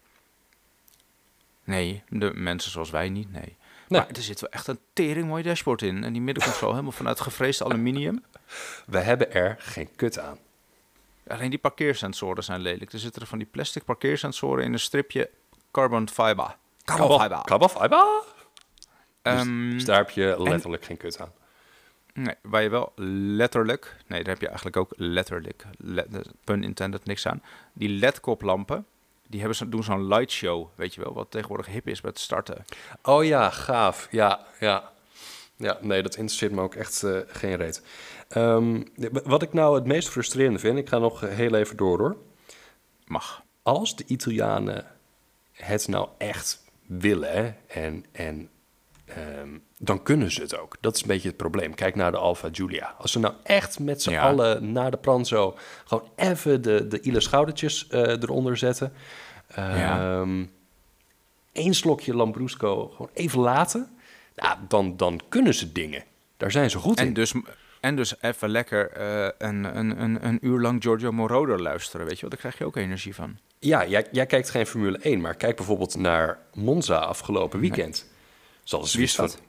Nee, de mensen zoals wij niet, nee. Nee. Maar er zit wel echt een tering mooi dashboard in. En die middenconsole helemaal vanuit gevreesd aluminium. We hebben er geen kut aan. Alleen die parkeersensoren zijn lelijk. Er zitten er van die plastic parkeersensoren in een stripje carbon fiber. Carbon fiber? Carbon fiber? Um, dus, dus daar heb je letterlijk en, geen kut aan. Nee, waar je wel letterlijk... Nee, daar heb je eigenlijk ook letterlijk, let, pun intended, niks aan. Die L E D-koplampen, die hebben zo, doen zo'n lightshow, weet je wel, wat tegenwoordig hip is bij het starten. Oh ja, gaaf. Ja, ja. Ja, nee, dat interesseert me ook echt uh, geen reet. Um, wat ik nou het meest frustrerende vind, ik ga nog heel even door hoor. Mag. Als de Italianen het nou echt willen, hè, en, en um, dan kunnen ze het ook. Dat is een beetje het probleem. Kijk naar de Alfa Giulia. Als ze nou echt met z'n ja. allen naar de Pranzo gewoon even de, de ile schoudertjes uh, eronder zetten. Um, ja. Eén slokje Lambrusco gewoon even laten. Ja, dan, dan kunnen ze dingen. Daar zijn ze goed en in. Dus, en dus even lekker uh, een, een, een, een uur lang Giorgio Moroder luisteren. Weet je wel, daar krijg je ook energie van. Ja, jij, jij kijkt geen Formule één, maar kijk bijvoorbeeld naar Monza afgelopen weekend. Nee. Zal Wie is dat?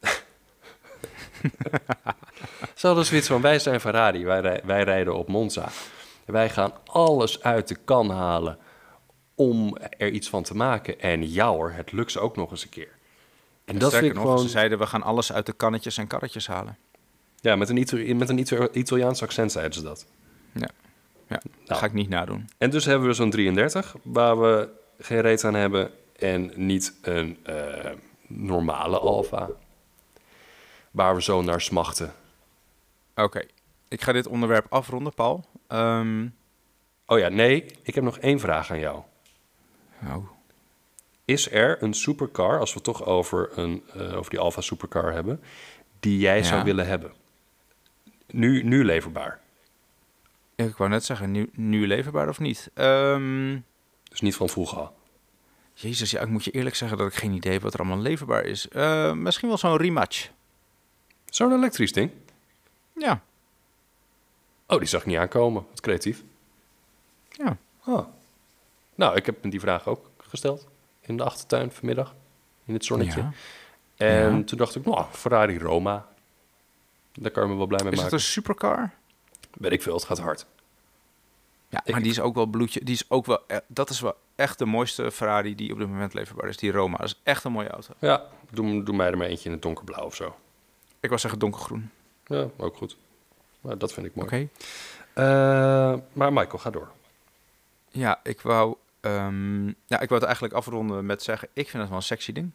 Zal dus zoiets van, wij zijn Ferrari, wij, rij, wij rijden op Monza. Wij gaan alles uit de kan halen om er iets van te maken. En ja hoor, het lukt ze ook nog eens een keer. En dat vind ik nog, gewoon... ze zeiden, we gaan alles uit de kannetjes en karretjes halen. Ja, met een, Itali- met een Itali- Italiaans accent zeiden ze dat. Ja, ja dat nou. ga ik niet nadoen. En dus hebben we zo'n drieëndertig, waar we geen reet aan hebben. En niet een uh, normale Alfa, waar we zo naar smachten. Oké, okay. Ik ga dit onderwerp afronden, Paul. Um... Oh ja, nee, ik heb nog één vraag aan jou. Oh. Is er een supercar, als we het toch over, een, uh, over die Alfa supercar hebben, die jij ja. zou willen hebben? Nu, nu leverbaar. Ik wou net zeggen, nu, nu leverbaar of niet? Um... Dus niet van vroeger al. Jezus, ja, ik moet je eerlijk zeggen dat ik geen idee heb wat er allemaal leverbaar is. Uh, misschien wel zo'n rematch. Zo'n elektrisch ding? Ja. Oh, die zag ik niet aankomen. Wat creatief. Ja. Oh. Nou, ik heb die vraag ook gesteld in de achtertuin vanmiddag, in het zonnetje. Ja. En ja. toen dacht ik, nou, Ferrari Roma. Daar kan je me wel blij mee is maken. Is het een supercar? Weet ik veel, het gaat hard. Ja, maar Ik- die is ook wel bloedje. Die is ook wel. eh, Dat is wel echt de mooiste Ferrari die op dit moment leverbaar is. Die Roma. Dat is echt een mooie auto. Ja, doe, doe mij er maar eentje in het donkerblauw of zo. Ik was zeggen donkergroen. Ja, ook goed. Maar dat vind ik mooi. Oké. Eh, maar Michael, ga door. Ja, ik wou. ehm, ja, ik wou het eigenlijk afronden met zeggen. Ik vind het wel een sexy ding.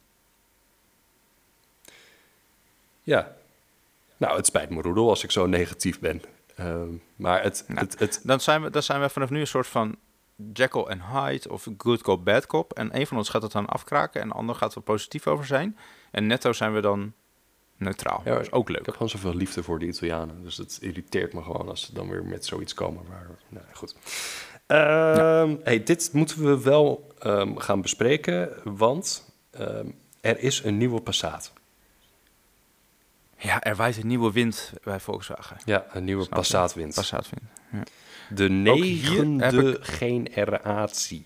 Ja. Nou, het spijt me, Roedel, als ik zo negatief ben. Ehm, maar het, Nou, het, het... Dan zijn we, dan zijn we vanaf nu een soort van Jekyll en Hyde of good cop, bad cop. En een van ons gaat het dan afkraken en de ander gaat er positief over zijn. En netto zijn we dan neutraal. Ja, Dat is ook Ik leuk. heb gewoon zoveel liefde voor de Italianen. Dus het irriteert me gewoon als ze dan weer met zoiets komen. Maar, nou, goed. Ehm, hey, dit moeten we wel ehm, gaan bespreken, want ehm, er is een nieuwe Passat. Ja, er waait een nieuwe wind bij Volkswagen. Ja, een nieuwe Snap je? Passat wint. Passat wind. Ja. De Ook hier negende heb generatie.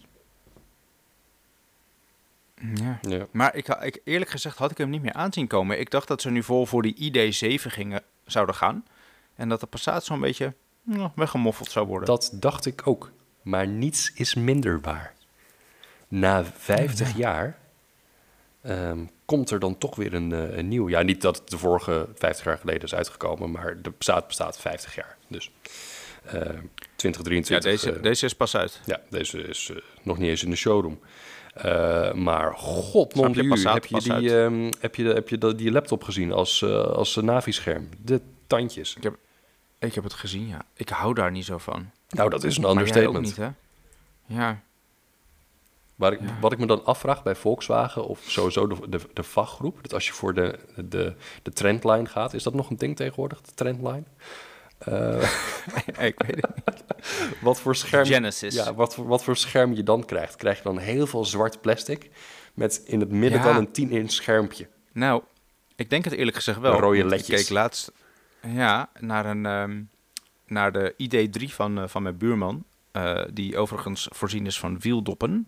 Ja. Ja. Maar ik, ik, eerlijk gezegd had ik hem niet meer aanzien komen. Ik dacht dat ze nu vol voor die I D zeven gingen, zouden gaan. En dat de Passat zo'n beetje nou, weggemoffeld zou worden. Dat dacht ik ook. Maar niets is minder waar. Na vijftig Ja. jaar ehm, komt er dan toch weer een, eh, een nieuw. Ja, niet dat het de vorige vijftig jaar geleden is uitgekomen, maar de Passat bestaat vijftig jaar. Dus eh twintig ja, drieëntwintig. deze, eh, deze is pas uit. ja, deze is eh, nog niet eens in de showroom. Eh, maar god, Snap non je, de Passat heb je, pas die, ehm, heb, je, heb je dat- die laptop gezien als, eh als navi-scherm? De tandjes. Ik heb, ik heb het gezien, ja. Ik hou daar niet zo van. Nou, dat is een Maar jij ook understatement. niet, hè? Ja. Waar ik, Ja. Wat ik me dan afvraag bij Volkswagen of sowieso de, de, de vakgroep, dat als je voor de, de, de trendline gaat, is dat nog een ding tegenwoordig, de trendline? Eh, ik weet het niet. wat voor scherm, Genesis. ja, wat, voor, wat voor scherm je dan krijgt. Krijg je dan heel veel zwart plastic met in het midden Ja. dan een tien inch schermpje. Nou, ik denk het eerlijk gezegd wel. Rode Want ledjes. Ik keek laatst ja, naar, een, ehm, naar de I D drie van, eh, van mijn buurman. eh, die overigens voorzien is van wieldoppen.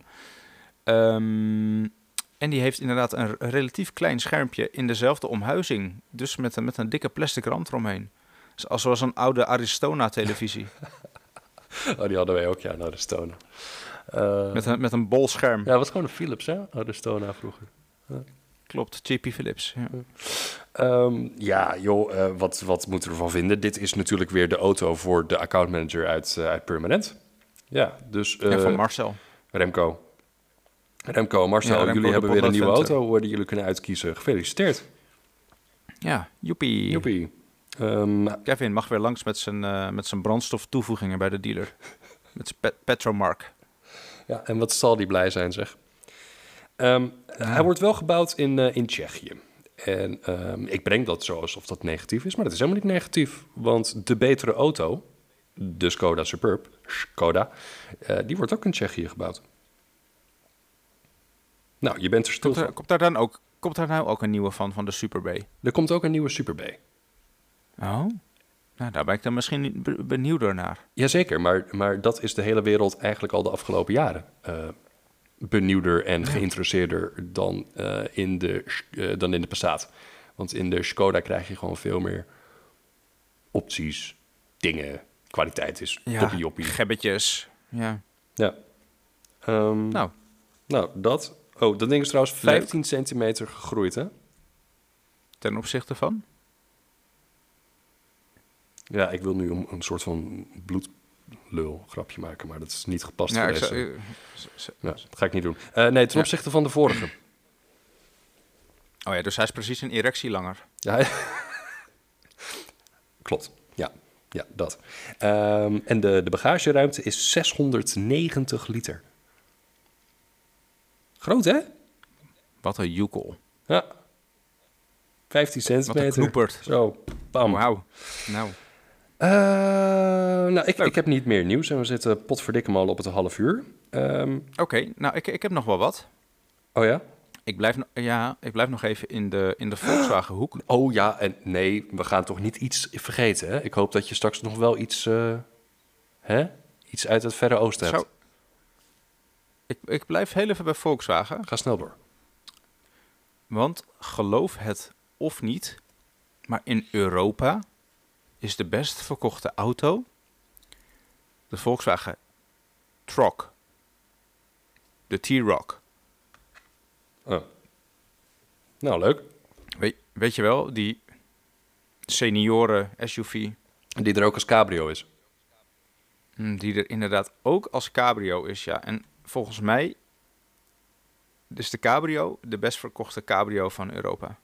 Ehm, en die heeft inderdaad een r- relatief klein schermpje in dezelfde omhuizing. Dus met een, met een dikke plastic rand eromheen. Dus als zoals een oude Aristona-televisie. Oh, die hadden wij ook, ja, naar de Stona. Eh, met, een, met een bol scherm. ja, het was gewoon een Philips, hè? Oh, de Stona vroeger. Klopt, J P Philips. Ja. Ehm, ja, joh, eh, wat, wat moeten we ervan vinden? Dit is natuurlijk weer de auto voor de accountmanager uit, eh, uit Permanent. Ja, dus eh, Ja, van Marcel. Remco. Remco, Marcel, Ja, Remco, jullie de hebben weer een nieuwe potloodventer. auto die jullie kunnen uitkiezen. Gefeliciteerd. Ja, joepie. Joepie. Ehm, Kevin mag weer langs met zijn, eh, met zijn brandstoftoevoegingen bij de dealer. Met zijn pet Petromark. ja, en wat zal die blij zijn, zeg. Ehm, Hij wordt wel gebouwd in, eh, in Tsjechië. En ehm, ik breng dat zo alsof dat negatief is, maar dat is helemaal niet negatief. Want de betere auto, de Skoda Superb, Skoda, eh, die wordt ook in Tsjechië gebouwd. Nou, je bent er stil Komt, er, van. komt, daar dan ook, komt daar nou ook een nieuwe van, van de Super B? Er komt ook een nieuwe Super B. Oh, nou, daar ben ik dan misschien be- benieuwder naar. Jazeker, maar, maar dat is de hele wereld eigenlijk al de afgelopen jaren. eh, benieuwder en geïnteresseerder dan, eh, in de, eh, dan in de Passat. Want in de Skoda krijg je gewoon veel meer opties, dingen, kwaliteit is toppie joppie. gebbetjes. Ja. Ja. Ehm, Nou, nou, dat. Oh, dat ding is trouwens vijftien centimeter gegroeid, hè? ten opzichte van? Ja, ik wil nu een, een soort van bloedlul grapje maken, maar dat is niet gepast Ja, voor ik deze. zou, eh, z- z- Ja, dat ga ik niet doen. Eh, nee, ten Ja. opzichte van de vorige. Oh ja, dus hij is precies een erectie langer. Ja, klopt. Ja, ja dat. Ehm, en de, de bagageruimte is zeshonderdnegentig liter. Groot, hè? Wat een joekel. Ja. vijftien Wat een centimeter. knoepert. Zo, bam. Wauw. Nou, Eh, nou, ik, ik heb niet meer nieuws en we zitten potverdikkem al op het half uur. Ehm, oké. Nou, ik, ik heb nog wel wat. oh ja? Ik blijf, no- ja, ik blijf nog even in de, in de Volkswagen hoek. Oh ja, en nee, we gaan toch niet iets vergeten, hè? Ik hoop dat je straks nog wel iets, eh, hè? Iets uit het Verre Oosten hebt. Zo. Ik, ik blijf heel even bij Volkswagen. Ga snel door. Want geloof het of niet, maar in Europa is de best verkochte auto de Volkswagen T-Roc. De T-Roc. Oh. Nou, leuk. Weet, weet je wel, die senioren S U V. Die er ook als cabrio is. Die er inderdaad ook als cabrio is, ja. En volgens mij is de cabrio de best verkochte cabrio van Europa.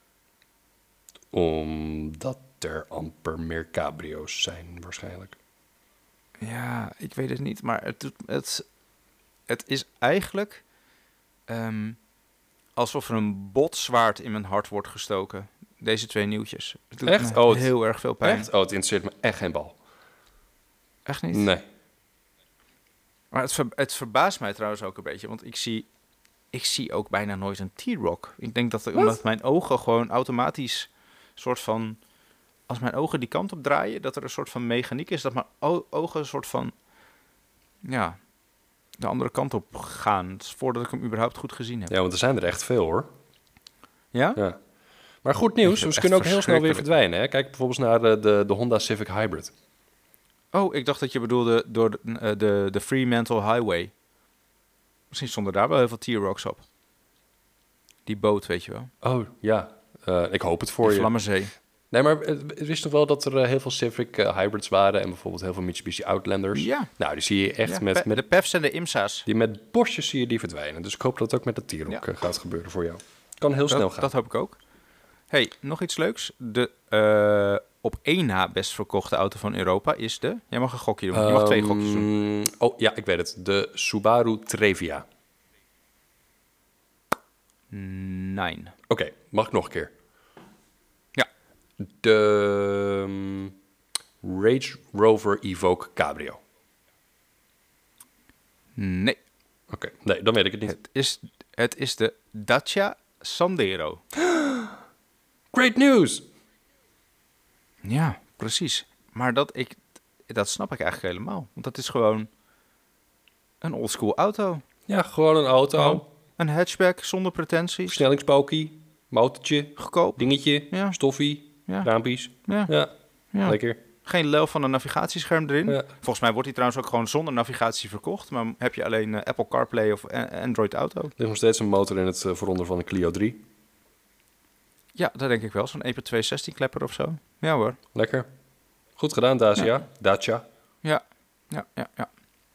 Omdat er amper meer cabrio's zijn, waarschijnlijk. Ja, ik weet het niet, maar het, het, het is eigenlijk um, alsof er een botzwaard in mijn hart wordt gestoken. Deze twee nieuwtjes. Het doet echt? me oh, het, heel erg veel pijn. Echt? Oh, het interesseert me echt geen bal. Echt niet? Nee. Maar het, ver, het verbaast mij trouwens ook een beetje, want ik zie, ik zie ook bijna nooit een T-Roc. Ik denk dat, omdat mijn ogen gewoon automatisch soort van... Als mijn ogen die kant op draaien, dat er een soort van mechaniek is, dat mijn o- ogen een soort van... Ja, de andere kant op gaan, voordat ik hem überhaupt goed gezien heb. Ja, want er zijn er echt veel, hoor. Ja? Ja. Maar goed nieuws, ze kunnen ook heel snel weer verdwijnen. Hè? Kijk bijvoorbeeld naar de, de, de Honda Civic Hybrid. Oh, ik dacht dat je bedoelde door de, uh, de, de Fremantle Highway. Misschien stonden daar wel heel veel T-Rocs op. Die boot, weet je wel. Oh, ja. Uh, ik hoop het voor de je. Vlammenzee. Nee, maar het is toch wel dat er uh, heel veel Civic uh, Hybrids waren... en bijvoorbeeld heel veel Mitsubishi Outlanders. Ja. Nou, die zie je echt ja, met, pe- met... De P E F's en de I M S A's. Die met bosjes zie je die verdwijnen. Dus ik hoop dat het ook met de T-Roc ja. uh, gaat gebeuren voor jou. Kan heel snel dat, gaan. Dat hoop ik ook. Hey, nog iets leuks. De uh, op één na best verkochte auto van Europa is de... Jij mag een gokje doen. Je mag um, twee gokjes doen. Oh, ja, ik weet het. De Subaru Trevia. Nee. Oké, okay, mag ik nog een keer? Ja. De um, Range Rover Evoque Cabrio. Nee. Oké, okay. Nee, dan weet ik het niet. Het is, het is de Dacia Sandero. Great news! Ja, precies. Maar dat, ik, dat snap ik eigenlijk helemaal. Want dat is gewoon een oldschool auto. Ja, gewoon een auto. Gewoon een hatchback zonder pretenties. Versnellingspokie, motortje, goedkoop, dingetje, ja. stoffie, ja. raampjes. Ja. Ja. Ja, lekker. Geen lel van een navigatiescherm erin. Ja. Volgens mij wordt die trouwens ook gewoon zonder navigatie verkocht. Maar heb je alleen uh, Apple CarPlay of uh, Android Auto. Er ligt nog steeds een motor in het uh, vooronder van de Clio drie. Ja, dat denk ik wel. Zo'n E P tweehonderdzestien klepper of zo. Ja hoor. Lekker. Goed gedaan, Dacia. Ja. Dacia. Ja, ja, ja, ja.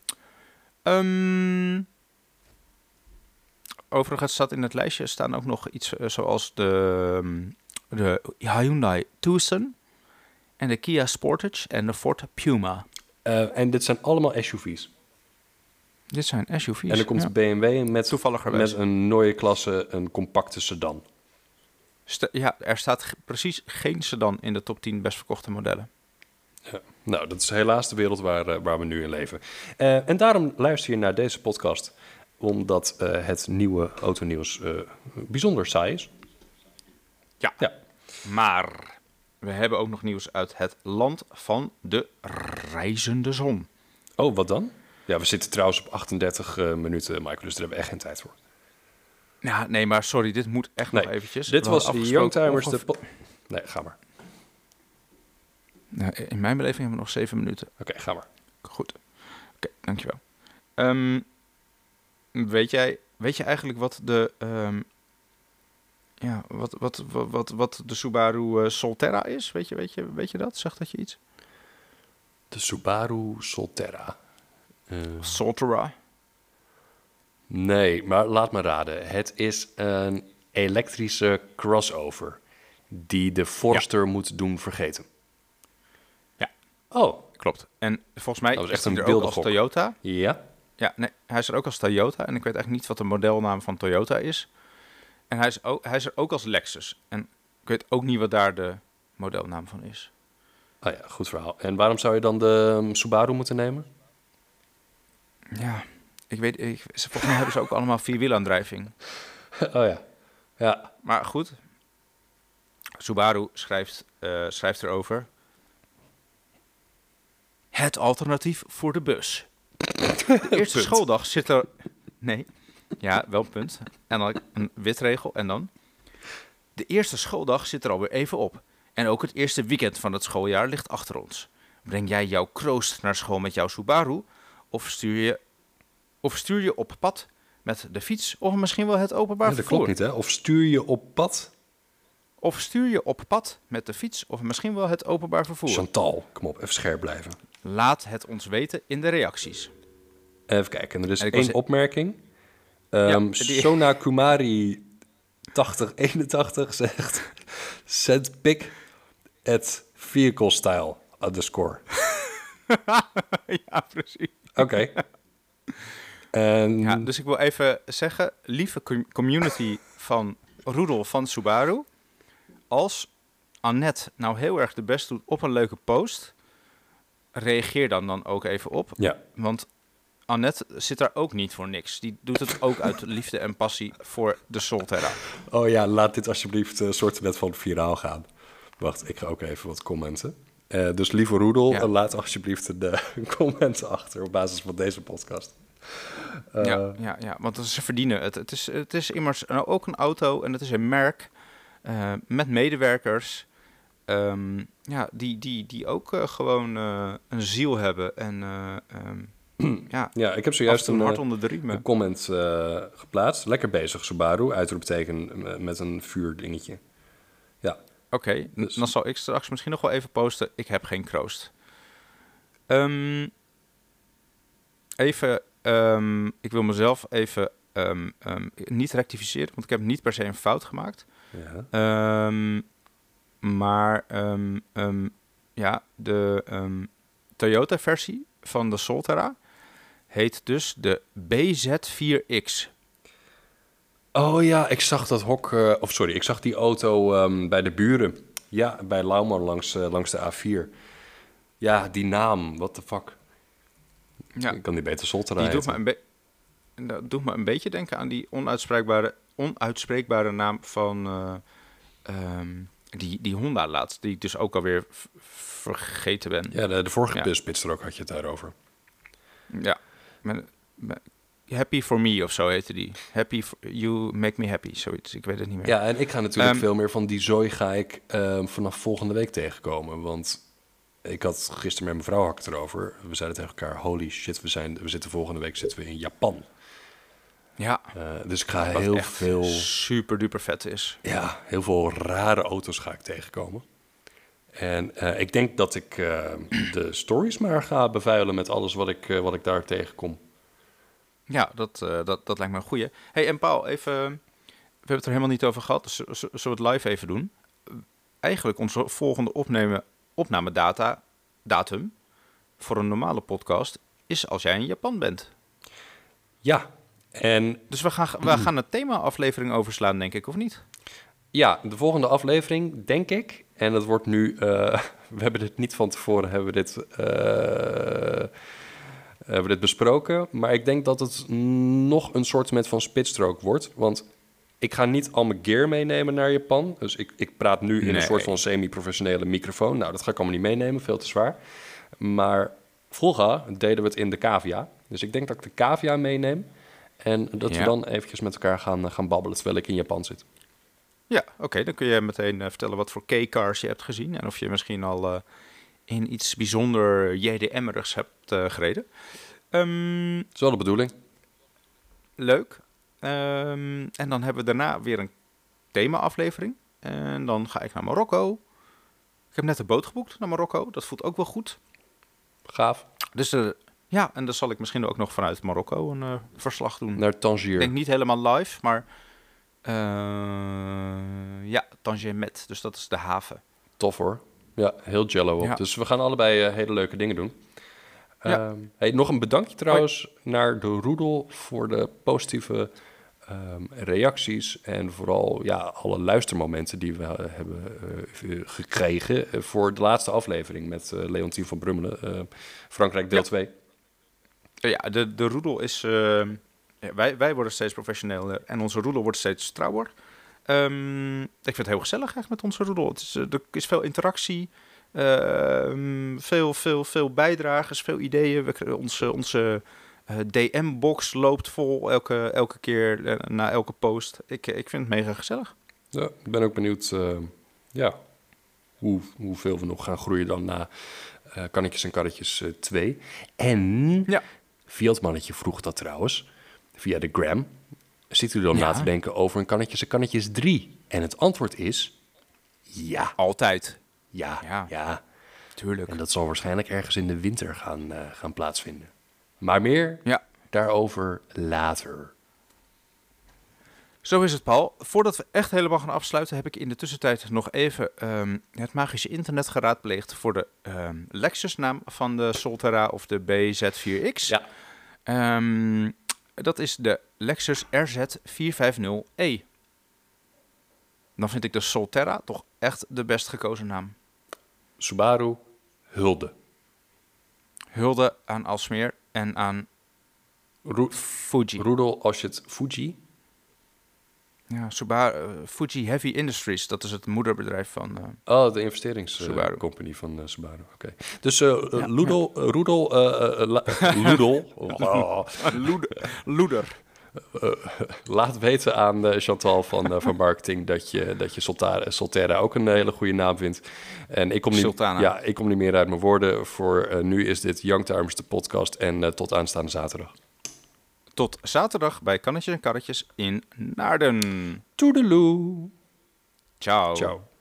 Um, overigens staat in het lijstje staan ook nog iets uh, zoals de, de Hyundai Tucson en de Kia Sportage en de Ford Puma. Uh, en dit zijn allemaal S U V's. Dit zijn S U V's. En er komt ja. B M W met, Toevalligerwijs. met een nieuwe klasse, een compacte sedan. St- ja, er staat g- precies geen sedan in de top tien best verkochte modellen. Ja, nou, dat is helaas de wereld waar, uh, waar we nu in leven. Uh, en daarom luister je naar deze podcast, omdat uh, het nieuwe autonieuws uh, bijzonder saai is. Ja. ja, maar we hebben ook nog nieuws uit het land van de reizende zon. Oh, wat dan? Ja, we zitten trouwens op achtendertig uh, minuten, Michael, dus daar hebben we echt geen tijd voor. Ja, nee, maar sorry, dit moet echt nee, nog eventjes. Dit was de Youngtimers. De po- nee, ga maar. Nou, in mijn beleving hebben we nog zeven minuten. Oké, okay, ga maar. Goed. Oké, okay, dankjewel. Um, weet jij, weet je eigenlijk wat de, um, ja, wat, wat, wat, wat, wat de Subaru uh, Solterra is? Weet je, weet je, weet je dat? Zegt dat je iets? De Subaru Solterra. Uh, Solterra. Nee, maar laat me raden. Het is een elektrische crossover die de Forester ja. moet doen vergeten. Ja. Oh, klopt. En volgens mij dat is echt een een er ook als Toyota. Ja. Ja, nee, hij is er ook als Toyota. En ik weet eigenlijk niet wat de modelnaam van Toyota is. En hij is, ook, hij is er ook als Lexus. En ik weet ook niet wat daar de modelnaam van is. Ah ja, goed verhaal. En waarom zou je dan de um, Subaru moeten nemen? Ja, ik weet, ik, volgens mij hebben ze ook allemaal vierwielaandrijving. Oh ja, ja. Maar goed, Subaru schrijft, uh, schrijft erover. Het alternatief voor de bus. De eerste schooldag zit er... Nee, ja, wel een punt. En dan een witregel en dan... De eerste schooldag zit er alweer even op. En ook het eerste weekend van het schooljaar ligt achter ons. Breng jij jouw kroost naar school met jouw Subaru... of stuur je Of stuur je op pad met de fiets of misschien wel het openbaar Ja, dat vervoer? klopt niet, hè? Of stuur je op pad? Of stuur je op pad met de fiets of misschien wel het openbaar vervoer? Chantal, kom op, even scherp blijven. Laat het ons weten in de reacties. Even kijken, er is En ik één was- opmerking. Um, Ja, die- Sona Kumari tachtig eenentachtig zegt... Send pic at vehicle style underscore. Ja, precies. Oké. En Ja, dus ik wil even zeggen, lieve com- community van Roedel van Subaru, als Annette nou heel erg de best doet op een leuke post, reageer dan dan ook even op. ja, Want Annette zit daar ook niet voor niks. Die doet het ook uit liefde en passie voor de Solterra. oh ja, laat dit alsjeblieft een soort met van viraal gaan. Wacht, ik ga ook even wat commenten. Uh, dus lieve Roedel, Ja. uh, laat alsjeblieft een, uh, een comment achter op basis van deze podcast. Uh, Ja, ja, ja, want ze verdienen het. Het is, het is immers nou ook een auto en het is een merk uh, met medewerkers um, ja, die, die, die ook uh, gewoon uh, een ziel hebben. En uh, um, ja, ja, ik heb zojuist een, een, hart onder de riemen. een comment uh, geplaatst. Lekker bezig, Subaru. Uitroepteken uh, met een vuurdingetje. Ja. Oké, okay, dus. dan zal ik straks misschien nog wel even posten. Ik heb geen kroost. Um, even... Um, ik wil mezelf even um, um, niet rectificeren, want ik heb niet per se een fout gemaakt. Ja. Um, maar um, um, ja, de um, Toyota-versie van de Solterra heet dus de B Z vier X. Oh ja, ik zag dat hok, uh, of sorry, ik zag die auto um, bij de buren. Ja, bij Lauwman langs, uh, langs de A vier. Ja, die naam, what the fuck. Ja. Ik kan die beter Solterra die doet me, een be- dat doet me een beetje denken aan die onuitspreekbare, onuitspreekbare naam van uh, um, die, die Honda laatst, die ik dus ook alweer v- vergeten ben. Ja, de, de vorige ja. Spitstrook had je het daarover. Ja, met, met, Happy for me of zo heette die. Happy for, you make me happy, zoiets. Ik weet het niet meer. Ja, en ik ga natuurlijk um, veel meer van die zooi ga ik uh, vanaf volgende week tegenkomen, want... Ik had gisteren met mijn vrouw had ik het erover. We zeiden tegen elkaar, holy shit, we, zijn, we zitten volgende week zitten we in Japan. Ja. Uh, dus ik ga Wat heel veel... super duper vet is. Ja, heel veel rare auto's ga ik tegenkomen. En uh, ik denk dat ik uh, de stories maar ga bevuilen met alles wat ik, uh, wat ik daar tegenkom. Ja, dat, uh, dat, dat lijkt me een goeie. Hey, en Paul, even... We hebben het er helemaal niet over gehad, dus zullen we het live even doen? Eigenlijk onze volgende opnemen... opnamedata, datum, voor een normale podcast, is als jij in Japan bent. Ja, en... Dus we gaan, we gaan een thema-aflevering overslaan, denk ik, of niet? Ja, de volgende aflevering, denk ik, en dat wordt nu... Uh, we hebben dit niet van tevoren, hebben we dit, uh, hebben we dit besproken, maar ik denk dat het nog een soort met van spitstroke wordt, want... Ik ga niet al mijn gear meenemen naar Japan. Dus ik, ik praat nu in nee. een soort van semi-professionele microfoon. Nou, dat ga ik allemaal niet meenemen, veel te zwaar. Maar vroeger deden we het in de cavia. Dus ik denk dat ik de cavia meeneem. En dat ja. we dan eventjes met elkaar gaan, gaan babbelen terwijl ik in Japan zit. Ja, oké. Okay, dan kun je meteen uh, vertellen wat voor K-cars je hebt gezien. En of je misschien al uh, in iets bijzonder J D M-erigs hebt uh, gereden. Um, dat is wel de bedoeling. Leuk. Um, en dan hebben we daarna weer een thema-aflevering. En dan ga ik naar Marokko. Ik heb net een boot geboekt naar Marokko. Dat voelt ook wel goed. Gaaf. Dus uh, ja, en dan zal ik misschien ook nog vanuit Marokko een uh, verslag doen. Naar Tangier. Ik denk niet helemaal live, maar... Uh, ja, Tangier met. Dus dat is de haven. Tof hoor. Ja, heel jello op. Ja. Dus we gaan allebei uh, hele leuke dingen doen. Ja. Uh, hey, nog een bedankje trouwens Hoi. naar de Roedel voor de positieve um, reacties en vooral ja, alle luistermomenten die we uh, hebben uh, gekregen uh, voor de laatste aflevering met uh, Leontien van Brummelen, uh, Frankrijk deel twee. Ja, ja de, de Roedel is... Uh, ja, wij, wij worden steeds professioneler en onze Roedel wordt steeds trouwer. Um, ik vind het heel gezellig echt met onze Roedel. Het is, uh, er is veel interactie... Uh, veel, veel, veel bijdragers, veel ideeën. We, onze onze uh, D M-box loopt vol elke, elke keer uh, na elke post. Ik, ik vind het mega gezellig. Ja, ik ben ook benieuwd uh, ja, hoe, hoeveel we nog gaan groeien dan na uh, Kannetjes en Karretjes uh, twee. En ja. Fiat-mannetje vroeg dat trouwens, via de gram. Zit u dan Ja. na te denken over een kannetje? Een kannetje is drie. En het antwoord is ja. Altijd. Ja, Ja. ja. Tuurlijk. En dat zal waarschijnlijk ergens in de winter gaan, uh, gaan plaatsvinden. Maar meer Ja. daarover later. Zo is het, Paul. Voordat we echt helemaal gaan afsluiten, heb ik in de tussentijd nog even um, het magische internet geraadpleegd voor de um, Lexus-naam van de Solterra of de B Z vier X. Ja. Um, dat is de Lexus R Z vier vijftig E. Dan vind ik de Solterra toch echt de best gekozen naam. Subaru, hulde. Hulde aan Alsmeer en aan Ro- Fuji. Roedel, als je het Fuji... Ja, Subaru, uh, Fuji Heavy Industries, dat is het moederbedrijf van uh, Oh, de investeringscompagnie uh, van uh, Subaru. Oké. Okay. Dus uh, uh, ja, Ludel, ja. uh, Roedel, uh, uh, la, Ludel, oh. Loeder. Loeder. Uh, laat weten aan uh, Chantal van, uh, van marketing dat je, dat je Solterra, Solterra ook een hele goede naam vindt. En ik kom, niet, ja, ik kom niet meer uit mijn woorden. Voor uh, nu is dit Youngtimers de podcast en uh, tot aanstaande zaterdag. Tot zaterdag bij Kannetjes en Karretjes in Naarden. Toedeloe. Ciao. Ciao.